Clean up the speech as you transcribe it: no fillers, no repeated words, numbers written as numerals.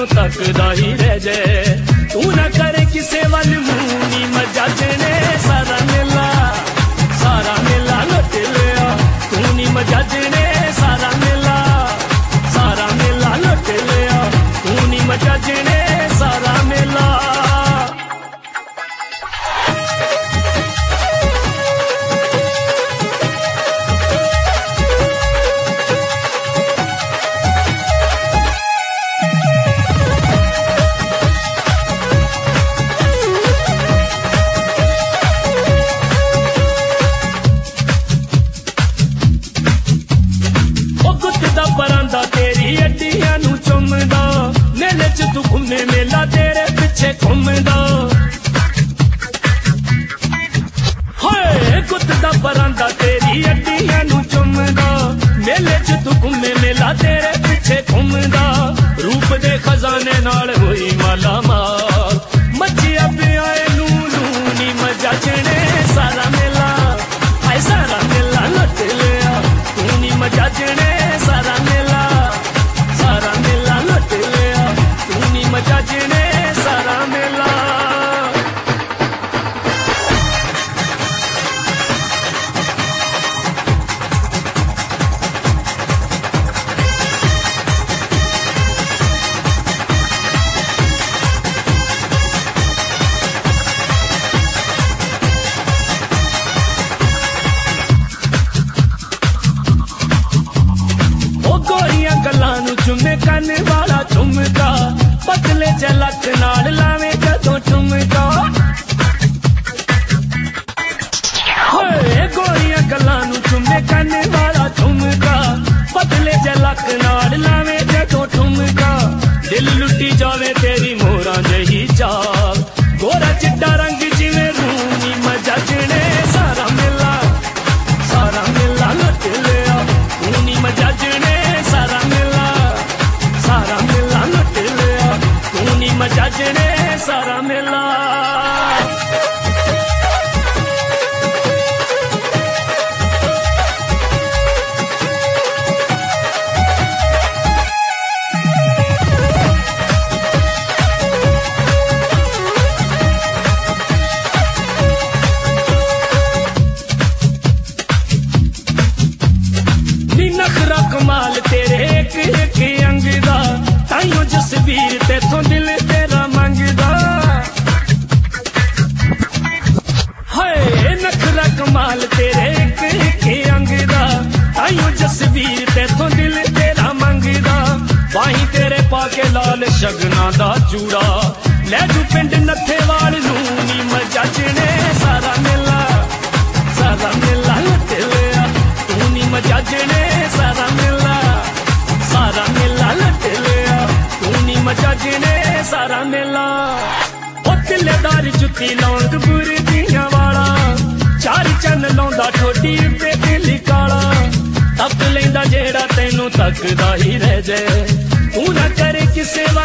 तकदा ही रह जाए। तू ना करे किसे वल मुंह नी मजाजने सारा मेला लुट लिया। तू नी मजाजने सारा मेला लुट लिया। तू नी मजाजने सारा मेला। परांदा तेरी अड्डियां नू चुमदा, मेले च तू घूमे मेला तेरे पिछे घूमदा। हाय कुत्ता परांदा तेरी अड्डियां नू चुमदा, मेले च तू घूमे मेला तेरे पिछे घूमदा। रूप दे खजाने नाल होई माला माल, मचिया पियाए नू नी मजाजने सारा मेला। हाय सारा मेला लुट लिया। तू नी मजाजने सारा मेला लुट लिया। तू नी मजाजने सारा मेला। गल्लां नू चुमे कन वाला झुमका, पतले च लक नाल लावे जदों ठुमका। होए गोरियां गल्लां नू चुमे कन वाला झुमका, पतले च लक नाल लावे जदों ठुमका। दिल लुटी जावे तेरी मोरां जही चाल, गोरा चिट्टा रंग जिवें रूनी मजाजने सारा मेला लुट लिया। तू नी मजाजने सारा मेला लुट लिया। तू नी मजाजने सारा मेला। नखरा कमाल तेरे एक एक अंग दा, ताइयों जसवीर तेथों दिल तेरा मंगदा। हाय नखरा कमाल तेरे एक एक अंग दा, ताइयों जसवीर तेथों दिल तेरा मंगदा। बाही तेरे पाके लाल शगना दा चूड़ा, ले जू पिंड नत्थेवाल नू नी मजाजने सारा मेला लुट लिया। तू नी मजाजने सारा मेला लुट लिया। तू नी मजाजने सारा मेला। ओ तिलेदार जुत्ती लौंग बुरदियां वाला, चार चन्न लौंदा ठोडी ते दिल काला। तक लेंदा जेड़ा तैनू तकदा ही रह जाए। तू ना करे किसे